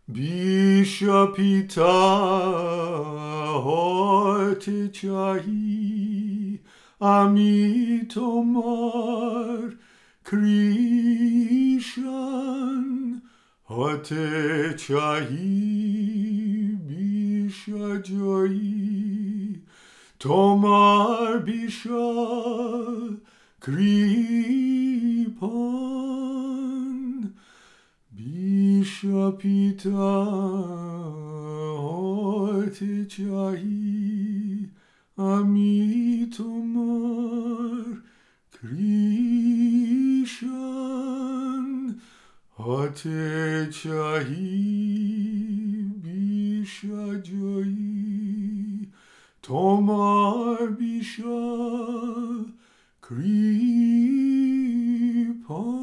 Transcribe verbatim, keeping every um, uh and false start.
بیشه پیتا هات چاهی امی تومار کریشان هات چاهی بیشه جایی تومار بیشه کریپان بیشه پیتا هات چاهی امی تومار کریشان هات چاهی بیشه جایی تومار بیشه کریپان